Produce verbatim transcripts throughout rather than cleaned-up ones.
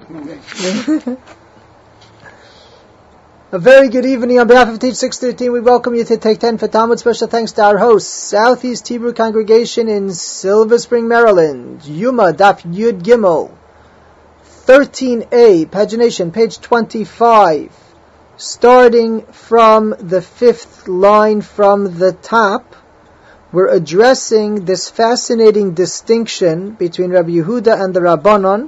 A very good evening. On behalf of Teach six thirteen, we welcome you to Take ten for Talmud. Special thanks to our host, Southeast Hebrew Congregation in Silver Spring, Maryland. Yuma, Daf Yud Gimel, thirteen A, pagination, page twenty-five. Starting from the fifth line from the top, we're addressing this fascinating distinction between Rabbi Yehuda and the Rabbanon.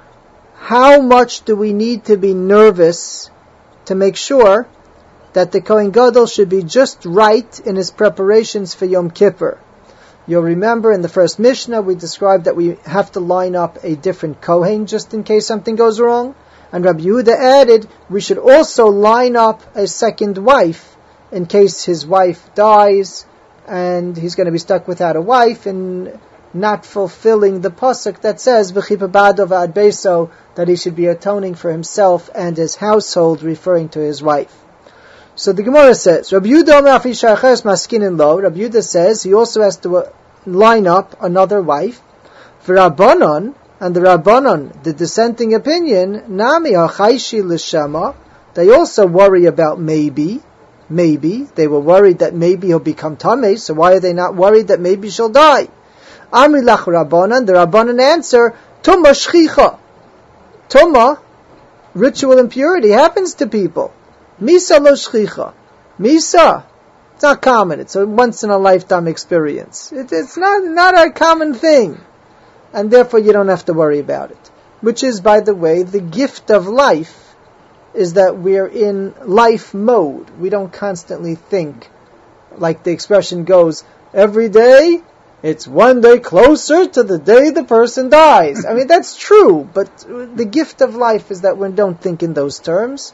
How much do we need to be nervous to make sure that the Kohen Gadol should be just right in his preparations for Yom Kippur? You'll remember in the first Mishnah we described that we have to line up a different Kohen just in case something goes wrong. And Rabbi Yehuda added, we should also line up a second wife in case his wife dies and he's going to be stuck without a wife and not fulfilling the pasuk that says v'chipa ba'ado v'ad beso, that he should be atoning for himself and his household, referring to his wife. So the Gemara says, Rabbi Yehuda maskinin lo. Rabbi Yehuda says he also has to line up another wife. V'Rabbanon, and the Rabbanon, the dissenting opinion, nami hachayshi l'shama, they also worry about maybe, maybe. They were worried that maybe he'll become tamei, so why are they not worried that maybe she'll die? Amri lach Rabbanan, the Rabbanan answer, Tumma shchicha. Tumma, ritual impurity, happens to people. Misa lo shchicha. Misa, it's not common. It's a once-in-a-lifetime experience. It, it's not, not a common thing. And therefore you don't have to worry about it. Which is, by the way, the gift of life, is that we're in life mode. We don't constantly think, like the expression goes, every day, it's one day closer to the day the person dies. I mean, that's true, but the gift of life is that we don't think in those terms.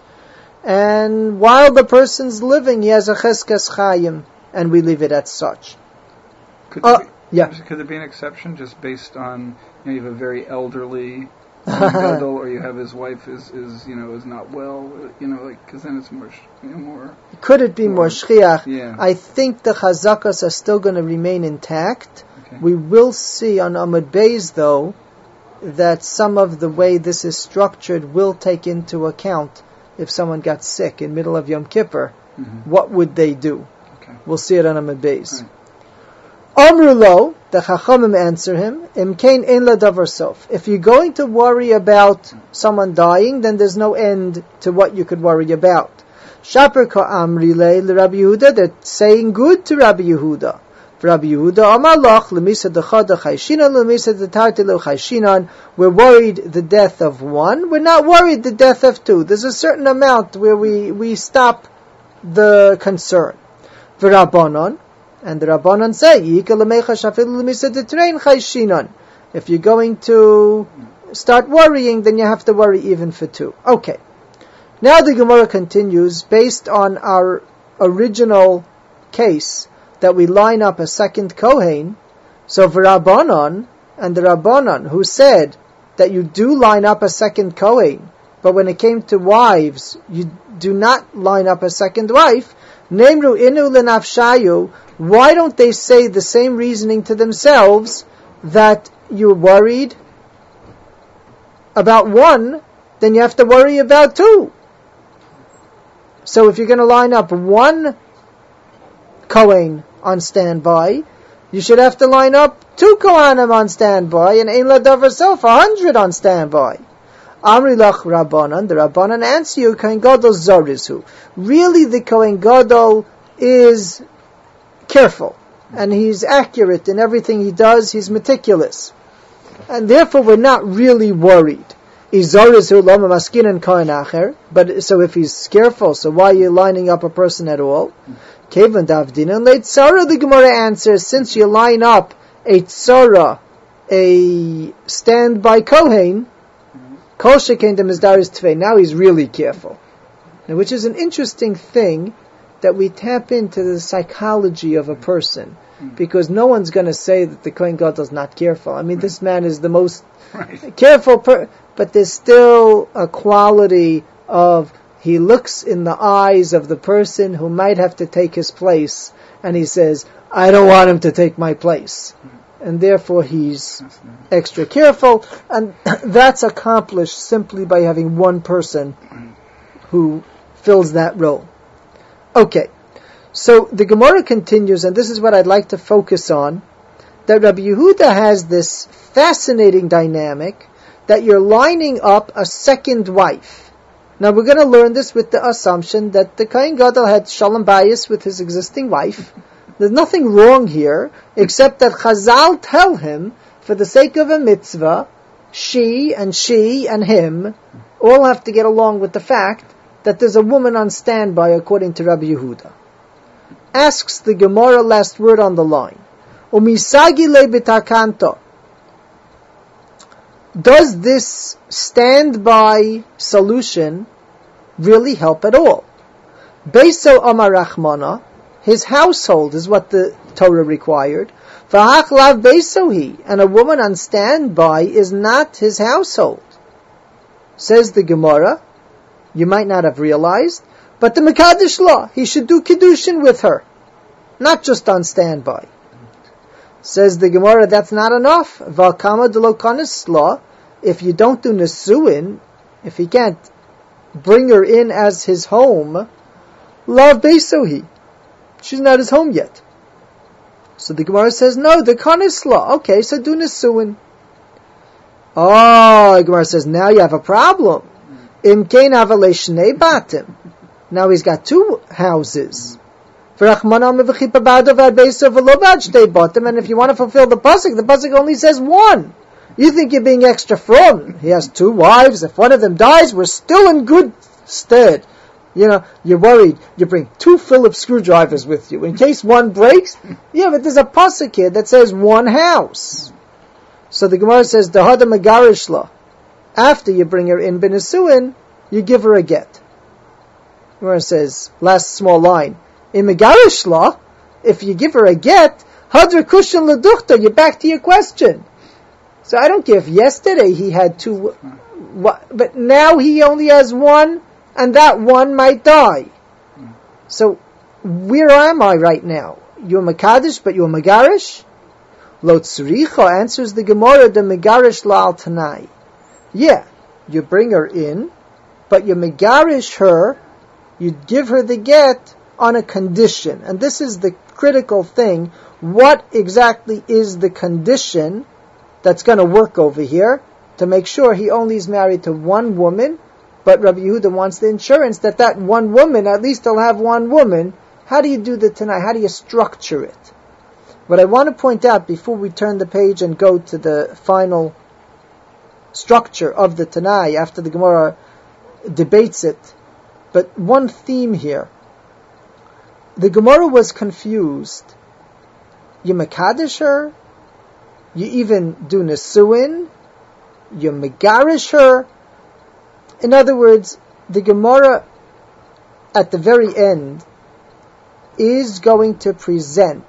And while the person's living, he has a cheskas chayim, and we leave it as such. Could Uh, there be, yeah. Could there be an exception just based on, you know, you have a very elderly gadol, or you have his wife is, is you know is not well, you know, like because then it's more, you know, more. Could it be more, more shchiach? Yeah. I think the chazakas are still going to remain intact. Okay. We will see on Amud Beis, though, that some of the way this is structured will take into account if someone got sick in middle of Yom Kippur, mm-hmm. what would they do? Okay. We'll see it on Amud Beis. Right. Amru lo, the Chachamim answer him, Imkein ein la davar sof. If you're going to worry about someone dying, then there's no end to what you could worry about. Shaper ka amri le Rabbi Yehuda, they're saying good to Rabbi Yehuda. Rabbi Yehuda, Amar lach, lemisa dechada chayshinan, lemisa detarti lo chayshinan. We're worried the death of one, we're not worried the death of two. There's a certain amount where we, we stop the concern. V'Rabbanon, and the Rabbanon say, if you're going to start worrying, then you have to worry even for two. Okay. Now the Gemara continues, based on our original case, that we line up a second Kohen. So for Rabbanon, and the Rabbanon, who said that you do line up a second Kohen, but when it came to wives, you do not line up a second wife, Nemru inu lenafshayu, why don't they say the same reasoning to themselves, that you're worried about one, then you have to worry about two. So if you're going to line up one Kohen on standby, you should have to line up two Kohanim on standby, and ein la davar sof, a hundred on standby. Amri lach Rabbanan, the Rabbanan answer you, Kohen Gadol zorizu. Really the Kohen Gadol is careful, and he's accurate in everything he does, he's meticulous. And therefore we're not really worried. But so if he's careful, so why are you lining up a person at all? Kevan davdinan leitzara, the Gemara answers, since you line up a tzara, a standby Kohen, kol shekain de mizdaris tvei, now he's really careful. Now, which is an interesting thing, that we tap into the psychology of a person, because no one's going to say that the Kohen Gadol is not careful. I mean, right. This man is the most right. careful, per- but there's still a quality of, he looks in the eyes of the person who might have to take his place, and he says, I don't want him to take my place. and therefore he's extra careful, and that's accomplished simply by having one person who fills that role. Okay, so the Gemara continues, and this is what I'd like to focus on, that Rabbi Yehuda has this fascinating dynamic that you're lining up a second wife. Now we're going to learn this with the assumption that the Kohen Gadol had Shalom Bayis with his existing wife. There's nothing wrong here, except that Chazal tell him, for the sake of a mitzvah, she and she and him all have to get along with the fact that there's a woman on standby according to Rabbi Yehuda. Asks the Gemara last word on the line. Umisagi le bitakanto. Does this standby solution really help at all? Beiso Amar Rachmana, his household is what the Torah required. V'hach lav beisohi, and a woman on standby is not his household. Says the Gemara, you might not have realized, but the Mekadesh law, he should do Kiddushin with her, not just on standby. Says the Gemara, that's not enough. Valkama de lokanis law, if you don't do Nesuin, if he can't bring her in as his home, lav beisohi, she's not his home yet. So the Gemara says, no, the kanis law. Okay, so do Nesuin. Oh, the Gemara says, now you have a problem. Im kein avalei shnei batim. Now he's got two houses. And if you want to fulfill the pasuk, the pasuk only says one. You think you're being extra from. He has two wives. If one of them dies, we're still in good stead. You know, you're worried. You bring two Phillips screwdrivers with you in case one breaks. Yeah, but there's a pasuk here that says one house. So the Gemara says, Dahada Megarishla. After you bring her in Benesuin, you give her a get. The Gemara says, last small line, in Megarishla, if you give her a get, Hadra Kushan Leduchta, you're back to your question. So I don't care if yesterday he had two, but now he only has one, and that one might die. So, where am I right now? You're Mekadesh, but you're Megarish? Lo Tzricha, answers the Gemara, the Megarish La'al Tanai. Yeah, you bring her in, but you Megarish her, you give her the get on a condition. And this is the critical thing. What exactly is the condition that's going to work over here to make sure he only is married to one woman, but Rabbi Yehuda wants the insurance that that one woman, at least he'll have one woman. How do you do the Tanai? How do you structure it? What I want to point out before we turn the page and go to the final structure of the Tanai after the Gemara debates it, but one theme here. The Gemara was confused. You Mekadesh her, you even do Nesuin, you Megarish her. In other words, the Gemara at the very end is going to present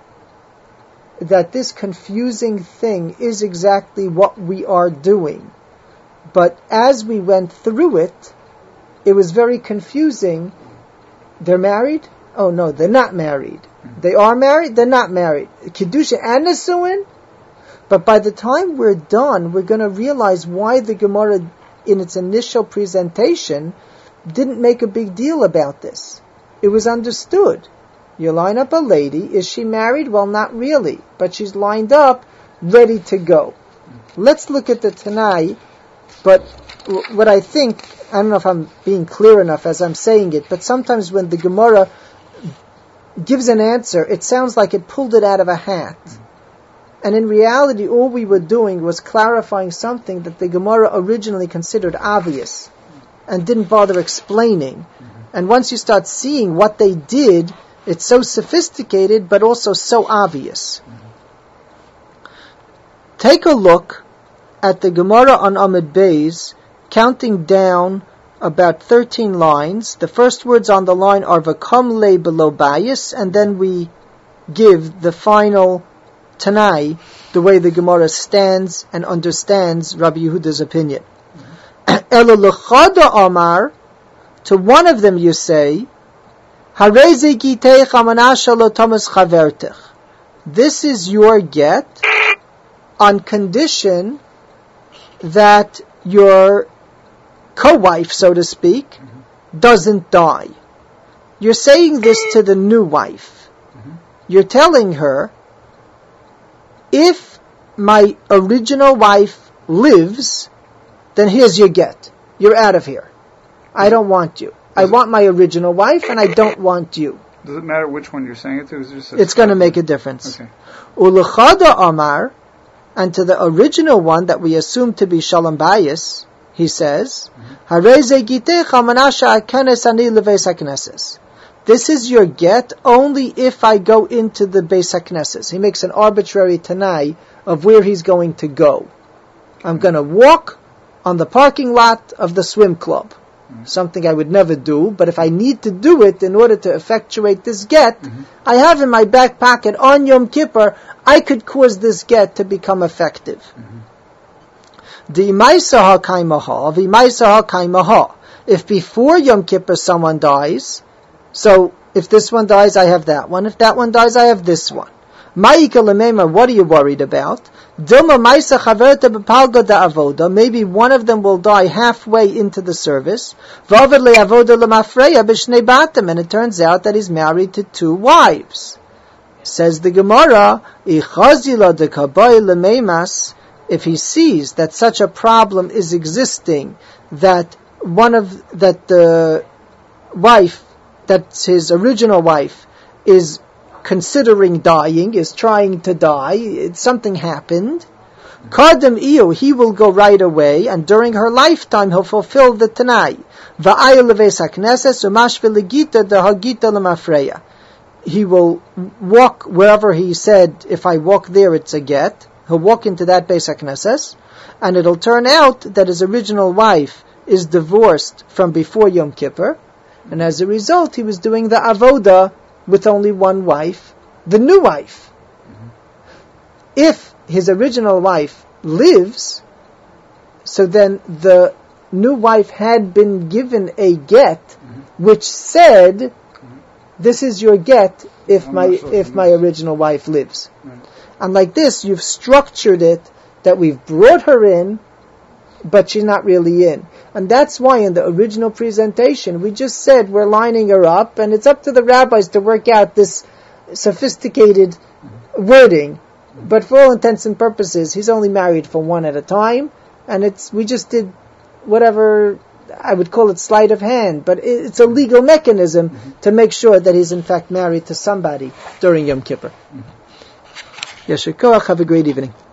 that this confusing thing is exactly what we are doing. But as we went through it, it was very confusing. They're married? Oh no, they're not married. They are married? They're not married. Kiddusha and Nesuin? But by the time we're done, we're going to realize why the Gemara in its initial presentation didn't make a big deal about this. It was understood. You line up a lady, is she married? Well, not really, but she's lined up, ready to go. Let's look at the Tanai, but what I think, I don't know if I'm being clear enough as I'm saying it, but sometimes when the Gemara gives an answer, it sounds like it pulled it out of a hat. And in reality, all we were doing was clarifying something that the Gemara originally considered obvious and didn't bother explaining. And once you start seeing what they did, it's so sophisticated but also so obvious. Take a look at the Gemara on Amud Beis, counting down about thirteen lines. The first words on the line are V'kom le below bayis, and then we give the final Tanai, the way the Gemara stands and understands Rabbi Yehuda's opinion. Ela l'chada amar, to one of them you say, Harei ze gitei chamanasha lo tomas chavertich. This is your get on condition that your co-wife, so to speak, mm-hmm. doesn't die. You're saying this to the new wife. Mm-hmm. You're telling her, if my original wife lives, then here's your get. You're out of here. I don't want you. I want my original wife, and I don't want you. Does it matter which one you're saying it to? Is it just it's going to make a difference. Okay. Ulechada Amar, and to the original one that we assume to be Shalom Bayis, he says, this is your get only if I go into the Beis HaKnesses. He makes an arbitrary tanai of where he's going to go. I'm going to walk on the parking lot of the swim club. Mm-hmm. Something I would never do, but if I need to do it in order to effectuate this get, mm-hmm. I have in my back pocket on Yom Kippur, I could cause this get to become effective. Mm-hmm. If before Yom Kippur someone dies, so if this one dies, I have that one. If that one dies, I have this one. What are you worried about? Maybe one of them will die halfway into the service. And it turns out that he's married to two wives. Says the Gemara, if he sees that such a problem is existing, that one of, that the wife, that's his original wife, is considering dying, is trying to die, it, something happened, Kadam Iyo, he will go right away, and during her lifetime he'll fulfill the Tanai. He will walk wherever he said, if I walk there it's a get. He'll walk into that Beis HaKnesses, and it'll turn out that his original wife is divorced from before Yom Kippur, and as a result he was doing the avoda with only one wife, the new wife. Mm-hmm. If his original wife lives, so then the new wife had been given a get, mm-hmm. which said, mm-hmm. this is your get if I'm my sure if my original wife lives. Right. And like this, you've structured it that we've brought her in, but she's not really in. And that's why in the original presentation, we just said we're lining her up, and it's up to the rabbis to work out this sophisticated wording. But for all intents and purposes, he's only married for one at a time, and it's we just did whatever, I would call it sleight of hand, but it's a legal mechanism mm-hmm. to make sure that he's in fact married to somebody during Yom Kippur. Mm-hmm. Yeshua Koach, have a great evening.